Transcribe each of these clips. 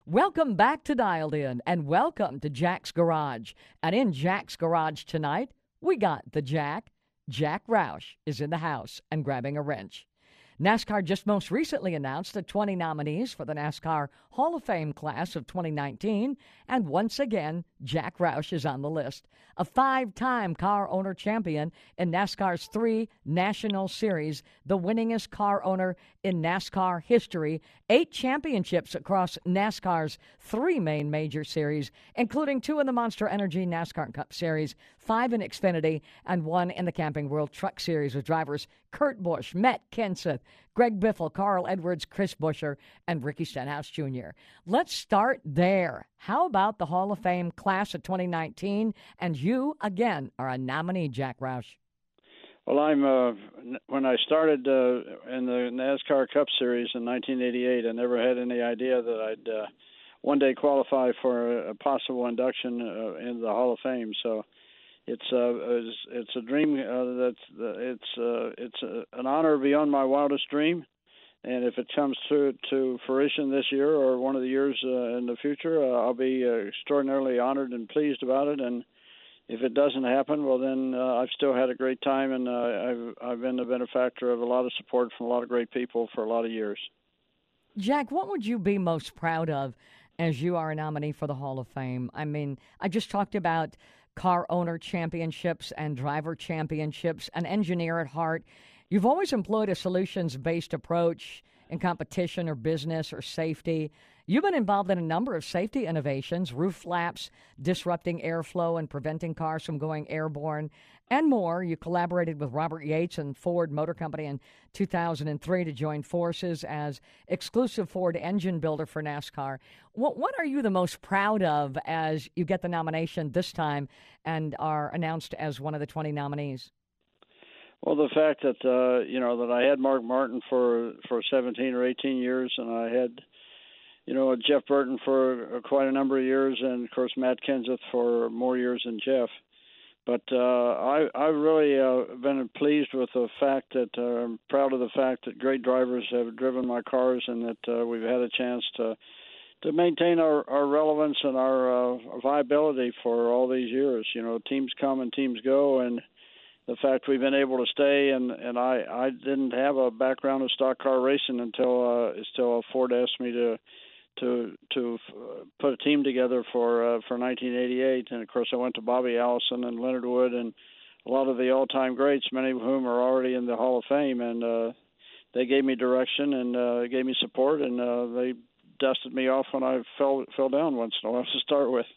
Welcome back to Dialed In, and welcome to Jack's Garage. And in Jack's Garage tonight, we got the Jack. Jack Roush is in the house and grabbing a wrench. NASCAR just most recently announced the 20 nominees for the NASCAR Hall of Fame class of 2019, and once again, Jack Roush is on the list. A 5-time car owner champion in NASCAR's 3 National Series, the winningest car owner in NASCAR history, 8 championships across NASCAR's 3 main major series, including 2 in the Monster Energy NASCAR Cup Series, 5 in Xfinity, and 1 in the Camping World Truck Series with drivers Kurt Busch, Matt Kenseth, Greg Biffle, Carl Edwards, Chris Buescher, and Ricky Stenhouse Jr. Let's start there. How about the Hall of Fame class of 2019? And you, again, are a nominee, Jack Roush. Well, when I started in the NASCAR Cup Series in 1988, I never had any idea that I'd one day qualify for a possible induction into the Hall of Fame. So it's a dream. It's an honor beyond my wildest dream. And if it comes to fruition this year or one of the years in the future, I'll be extraordinarily honored and pleased about it. And if it doesn't happen, well, then I've still had a great time, and I've been the benefactor of a lot of support from a lot of great people for a lot of years. Jack, what would you be most proud of as you are a nominee for the Hall of Fame? I mean, I just talked about car owner championships and driver championships, an engineer at heart. You've always employed a solutions-based approach in competition or business or safety. You've been involved in a number of safety innovations, roof flaps, disrupting airflow and preventing cars from going airborne, and more. You collaborated with Robert Yates and Ford Motor Company in 2003 to join forces as exclusive Ford engine builder for NASCAR. What are you the most proud of as you get the nomination this time and are announced as one of the 20 nominees? Well, the fact that that I had Mark Martin for 17 or 18 years, and I had Jeff Burton for quite a number of years, and of course Matt Kenseth for more years than Jeff. But I've really been pleased with the fact that I'm proud of the fact that great drivers have driven my cars, and that we've had a chance to maintain our relevance and our viability for all these years. Teams come and teams go, and the fact we've been able to stay, and I didn't have a background in stock car racing until Ford asked me to put a team together for 1988, and of course I went to Bobby Allison and Leonard Wood and a lot of the all-time greats, many of whom are already in the Hall of Fame, and they gave me direction and gave me support, and they dusted me off when I fell down once in a while to start with.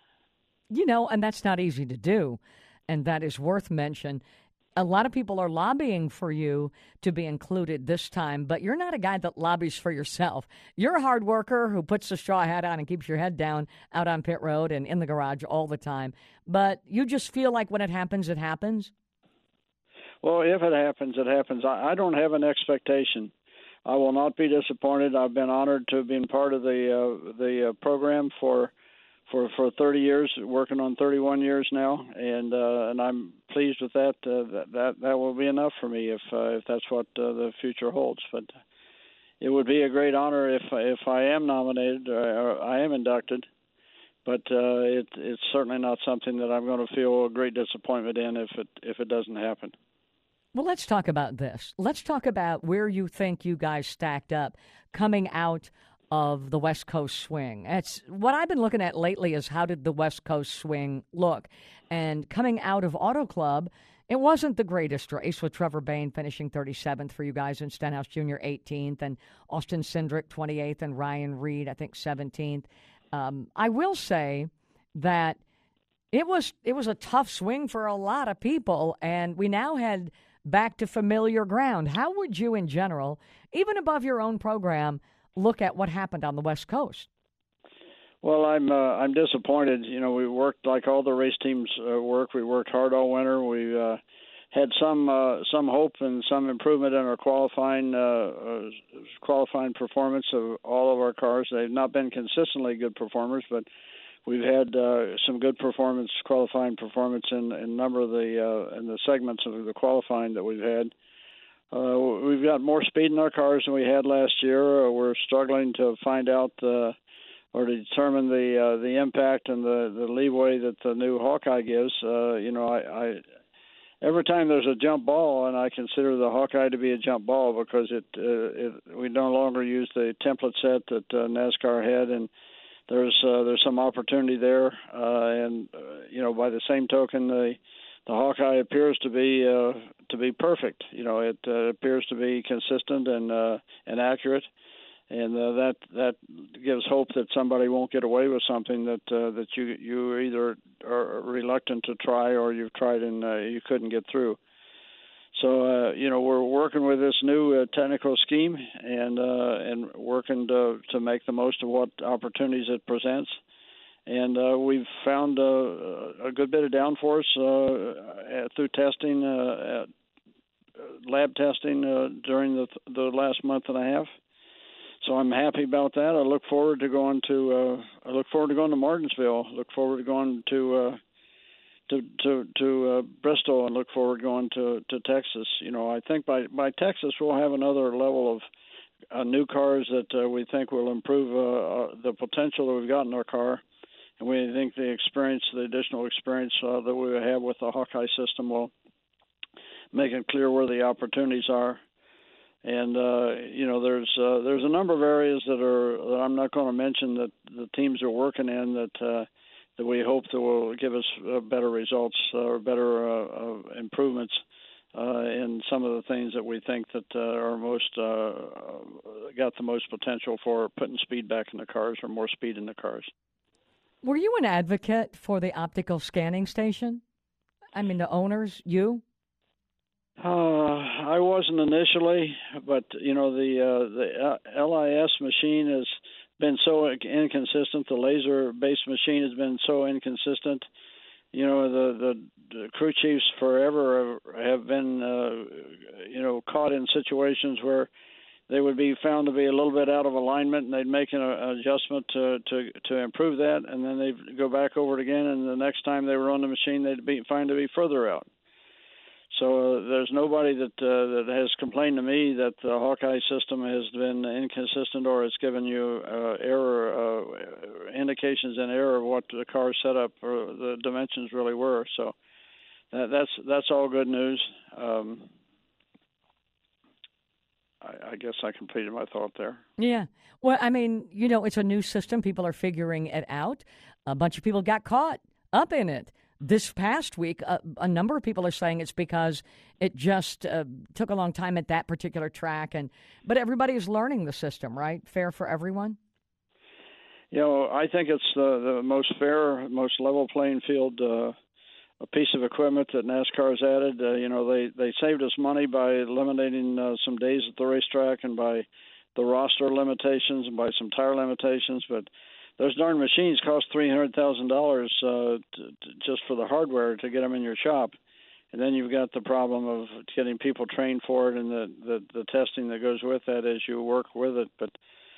And that's not easy to do. And that is worth mention. A lot of people are lobbying for you to be included this time, but you're not a guy that lobbies for yourself. You're a hard worker who puts the straw hat on and keeps your head down out on pit road and in the garage all the time. But you just feel like when it happens, it happens? Well, if it happens, it happens. I don't have an expectation. I will not be disappointed. I've been honored to have been part of the program for 30 years, working on 31 years now, and I'm pleased with that. That will be enough for me if that's what the future holds. But it would be a great honor if I am nominated or I am inducted. But it's certainly not something that I'm going to feel a great disappointment in if it doesn't happen. Well, let's talk about this. Let's talk about where you think you guys stacked up coming out of the West Coast swing. It's what I've been looking at lately is how did the West Coast swing look? And coming out of Auto Club, it wasn't the greatest race with Trevor Bayne finishing 37th for you guys and Stenhouse Jr. 18th and Austin Cindric 28th and Ryan Reed, I think 17th. I will say that it was a tough swing for a lot of people, and we now head back to familiar ground. How would you in general, even above your own program, look at what happened on the West Coast? Well, I'm disappointed. We worked like all the race teams work. We worked hard all winter. We had some hope and some improvement in our qualifying performance of all of our cars. They've not been consistently good performers, but we've had some good qualifying performance in a number of the segments of the qualifying that we've had. We've got more speed in our cars than we had last year. We're struggling to find out or to determine the impact and the leeway that the new Hawkeye gives. I every time there's a jump ball, and I consider the Hawkeye to be a jump ball because we no longer use the template set that NASCAR had, and there's some opportunity there. By the same token, the Hawkeye appears to be perfect. It appears to be consistent and accurate. And that gives hope that somebody won't get away with something that you either are reluctant to try or you've tried and you couldn't get through. So we're working with this new technical scheme and working to make the most of what opportunities it presents. And we've found a good bit of downforce through testing, lab testing during the last month and a half. So I'm happy about that. I look forward to going to Martinsville. Look forward to going to Bristol, and look forward to going to Texas. I think by Texas we'll have another level of new cars that we think will improve the potential that we've got in our car, and we think the additional experience that we have with the Hawkeye system will make it clear where the opportunities are. And there's a number of areas that I'm not going to mention that the teams are working in that we hope that will give us better results or better improvements in some of the things that we think that are most got the most potential for putting speed back in the cars or more speed in the cars. Were you an advocate for the optical scanning station? I mean, the owners, you? I wasn't initially, but the LIS machine has been so inconsistent. The laser-based machine has been so inconsistent. The crew chiefs forever have been caught in situations where they would be found to be a little bit out of alignment, and they'd make an adjustment to improve that, and then they'd go back over it again, and the next time they were on the machine, they'd be found to be further out. So there's nobody that has complained to me that the Hawkeye system has been inconsistent or has given you indications in error of what the car setup or the dimensions really were. So that's all good news. I guess I completed my thought there. Yeah. Well, I mean, it's a new system. People are figuring it out. A bunch of people got caught up in it. This past week, a number of people are saying it's because it just took a long time at that particular track, but everybody is learning the system, right? Fair for everyone? I think it's the most fair, most level playing field a piece of equipment that NASCAR has added. They saved us money by eliminating some days at the racetrack and by the roster limitations and by some tire limitations, but those darn machines cost $300,000 just for the hardware to get them in your shop, and then you've got the problem of getting people trained for it and the testing that goes with that as you work with it. But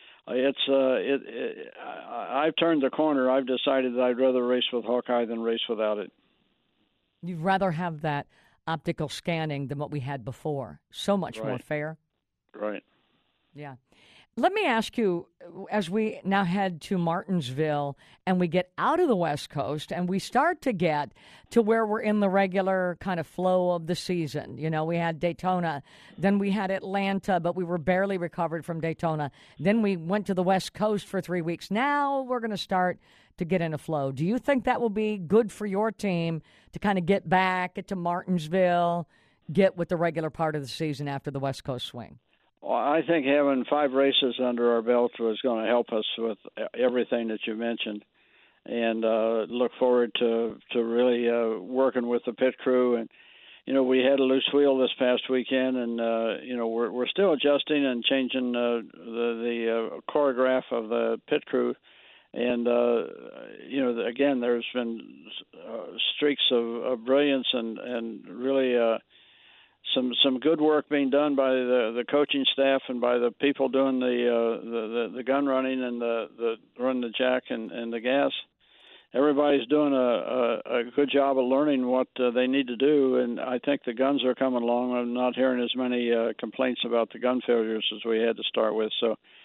I've turned the corner. I've decided that I'd rather race with Hawkeye than race without it. You'd rather have that optical scanning than what we had before. So much more fair. Right. Yeah. Let me ask you, as we now head to Martinsville and we get out of the West Coast and we start to get to where we're in the regular kind of flow of the season. We had Daytona, then we had Atlanta, but we were barely recovered from Daytona. Then we went to the West Coast for 3 weeks. Now we're going to start to get in a flow. Do you think that will be good for your team to kind of get to Martinsville, get with the regular part of the season after the West Coast swing? Well, I think having 5 races under our belt was going to help us with everything that you mentioned, and look forward to really working with the pit crew. And we had a loose wheel this past weekend, and we're still adjusting and changing the choreograph of the pit crew. And again, there's been streaks of brilliance and really. Some good work being done by the coaching staff and by the people doing the gun running and the running the jack and the gas. Everybody's doing a good job of learning what they need to do, and I think the guns are coming along. I'm not hearing as many complaints about the gun failures as we had to start with. So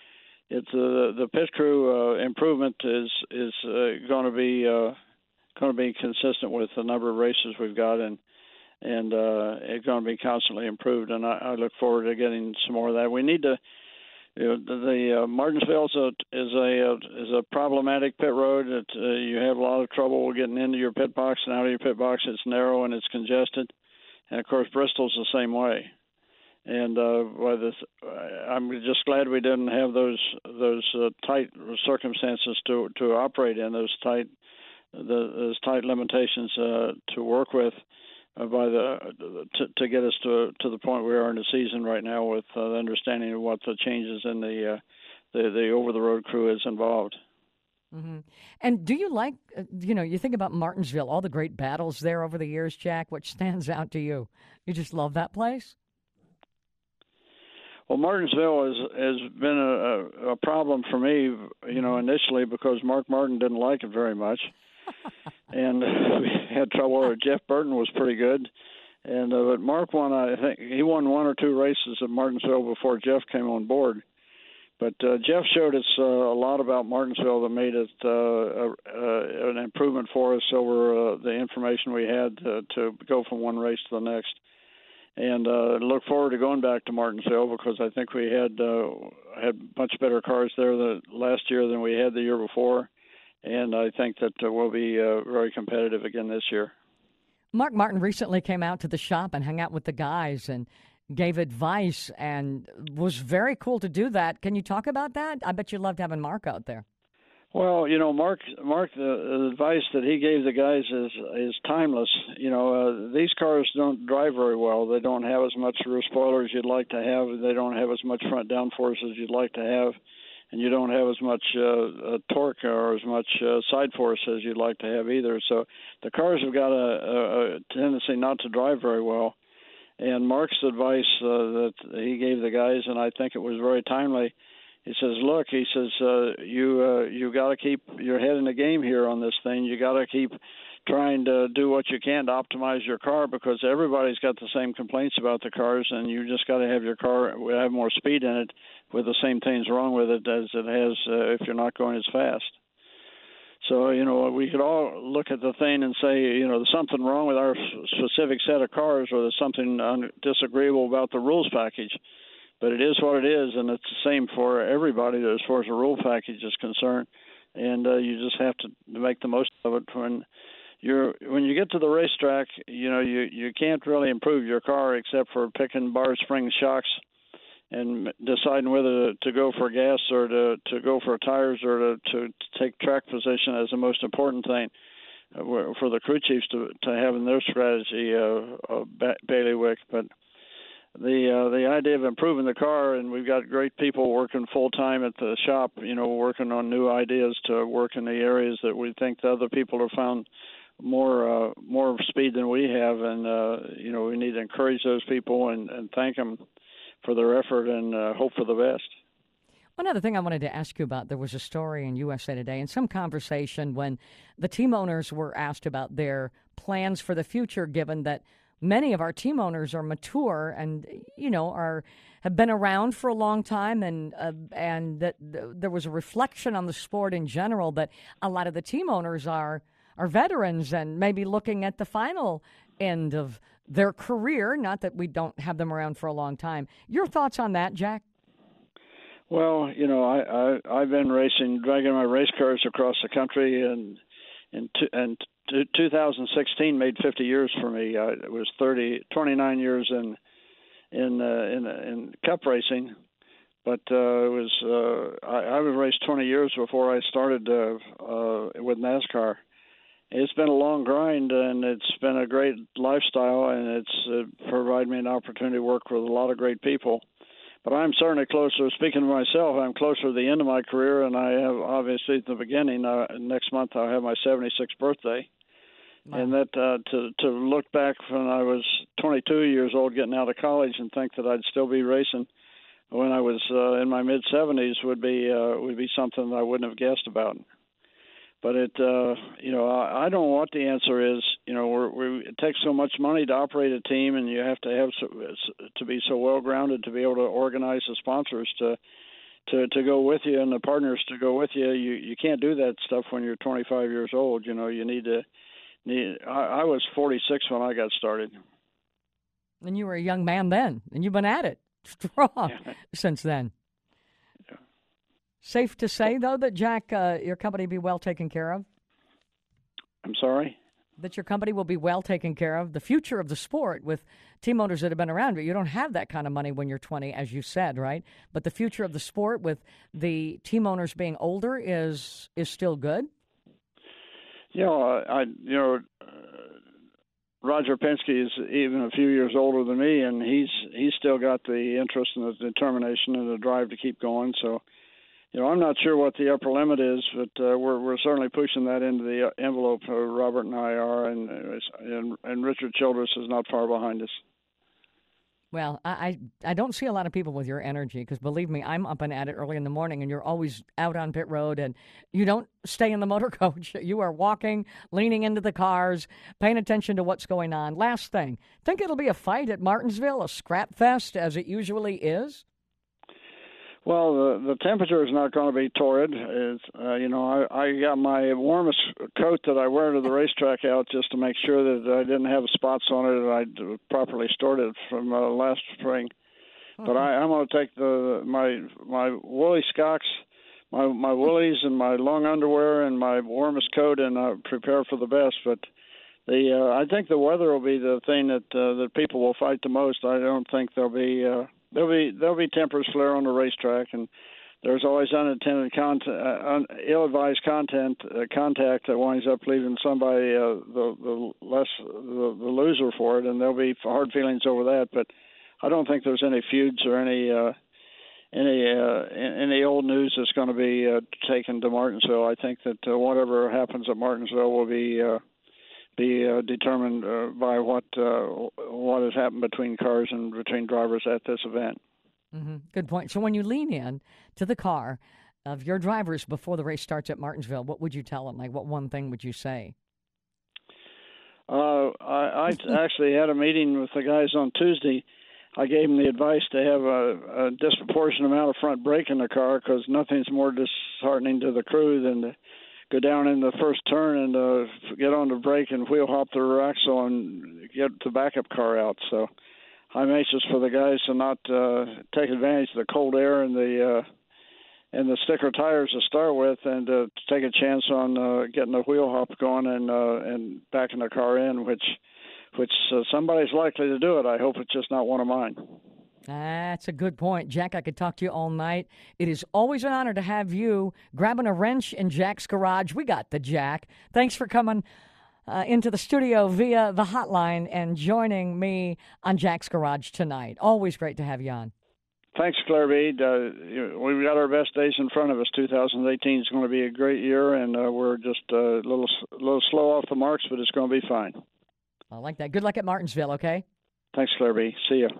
it's the pit crew improvement is going to be consistent with the number of races we've got, and it's going to be constantly improved. And I look forward to getting some more of that. We need to. The Martinsville is a problematic pit road. You have a lot of trouble getting into your pit box and out of your pit box. It's narrow and it's congested, and of course Bristol's the same way. And I'm just glad we didn't have those tight circumstances to operate in, those tight limitations to work with. To get us to the point we are in the season right now, with the understanding of what the changes in the over the road crew is involved. Mm-hmm. And do you like you think about Martinsville, all the great battles there over the years, Jack? What stands out to you? You just love that place? Well, Martinsville has been a problem for me, initially because Mark Martin didn't like it very much. And we had trouble. Jeff Burton was pretty good, and but Mark won. I think he won one or two races at Martinsville before Jeff came on board. But Jeff showed us a lot about Martinsville that made it an improvement for us over the information we had to go from one race to the next. And look forward to going back to Martinsville, because I think we had much better cars there last year than we had the year before. And I think that we'll be very competitive again this year. Mark Martin recently came out to the shop and hung out with the guys and gave advice, and was very cool to do that. Can you talk about that? I bet you loved having Mark out there. Well, Mark, the advice that he gave the guys is timeless. These cars don't drive very well. They don't have as much rear spoiler as you'd like to have. They don't have as much front downforce as you'd like to have. And you don't have as much torque or as much side force as you'd like to have either. So the cars have got a tendency not to drive very well. And Mark's advice that he gave the guys, and I think it was very timely, he says, look, he says, you got to keep your head in the game here on this thing. You got to keep trying to do what you can to optimize your car, because everybody's got the same complaints about the cars, and you just got to have your car have more speed in it with the same things wrong with it as it has if you're not going as fast. So, we could all look at the thing and say, there's something wrong with our specific set of cars, or there's something disagreeable about the rules package. But it is what it is, and it's the same for everybody as far as the rule package is concerned. And you just have to make the most of it. When you get to the racetrack, you can't really improve your car except for picking bar spring shocks and deciding whether to go for gas or to go for tires, or to take track position as the most important thing for the crew chiefs to have in their strategy bailiwick. But the idea of improving the car, and we've got great people working full time at the shop, working on new ideas to work in the areas that we think the other people have found more speed than we have, and we need to encourage those people and thank them for their effort and hope for the best. One other thing I wanted to ask you about, there was a story in USA Today and some conversation when the team owners were asked about their plans for the future, given that many of our team owners are mature and, have been around for a long time, and that there was a reflection on the sport in general that a lot of the team owners are veterans and maybe looking at the final end of their career, not that we don't have them around for a long time. Your thoughts on that, Jack? Well, I've been dragging my race cars across the country, and 2016 made 50 years for me. It was 29 years in cup racing, but I was raced 20 years before I started with NASCAR. It's been a long grind, and it's been a great lifestyle, and it's provided me an opportunity to work with a lot of great people. But I'm certainly closer, speaking of myself, I'm closer to the end of my career, and I have, obviously, at the beginning. Next month I'll have my 76th birthday. Wow. And that to look back when I was 22 years old getting out of college and think that I'd still be racing when I was in my mid-70s would be something that I wouldn't have guessed about. But I don't know what the answer is. It takes so much money to operate a team, and you have to be so well grounded to be able to organize the sponsors to to go with you and the partners to go with you. You can't do that stuff when you're 25 years old. You know, you need to. I was 46 when I got started. And you were a young man then, and you've been at it strong since then. Yeah. Safe to say, though, that Jack, your company be well taken care of? I'm sorry? That your company will be well taken care of. The future of the sport with team owners that have been around, but you don't have that kind of money when you're 20, as you said, right? But the future of the sport with the team owners being older is still good? Roger Penske is even a few years older than me, and he's still got the interest and the determination and the drive to keep going. So, I'm not sure what the upper limit is, but we're certainly pushing that into the envelope. Robert and I are, and Richard Childress is not far behind us. Well, I don't see a lot of people with your energy because, believe me, I'm up and at it early in the morning, and you're always out on pit road, and you don't stay in the motor coach. You are walking, leaning into the cars, paying attention to what's going on. Last thing, think it'll be a fight at Martinsville, a scrap fest, as it usually is? Well, the temperature is not going to be torrid. I got my warmest coat that I wear to the racetrack out just to make sure that I didn't have spots on it and I properly stored it from last spring. But I'm going to take my woolly skocks, my woolies, and my long underwear and my warmest coat and prepare for the best. But I think the weather will be the thing that people will fight the most. I don't think there'll be tempers flare on the racetrack, and there's always unintended ill-advised contact that winds up leaving somebody the loser for it, and there'll be hard feelings over that. But I don't think there's any feuds or any old news that's going to be taken to Martinsville. I think that whatever happens at Martinsville will be determined by what has happened between cars and between drivers at this event. Mm-hmm. Good point. So when you lean in to the car of your drivers before the race starts at Martinsville, what would you tell them? Like, what one thing would you say? I actually had a meeting with the guys on Tuesday. I gave them the advice to have a disproportionate amount of front brake in the car because nothing's more disheartening to the crew than to go down in the first turn and get on the brake and wheel hop the axle and get the backup car out. So I'm anxious for the guys to not take advantage of the cold air and the sticker tires to start with, and to take a chance on getting the wheel hop going and backing the car in, which somebody's likely to do it. I hope it's just not one of mine. That's a good point. Jack, I could talk to you all night. It is always an honor to have you grabbing a wrench in Jack's garage. We got the Jack. Thanks for coming into the studio via the hotline and joining me on Jack's Garage tonight. Always great to have you on. Thanks, Claire B. We've got our best days in front of us. 2018 is going to be a great year, and we're just a little slow off the marks, but it's going to be fine. I like that. Good luck at Martinsville, okay? Thanks, Claire B. See you.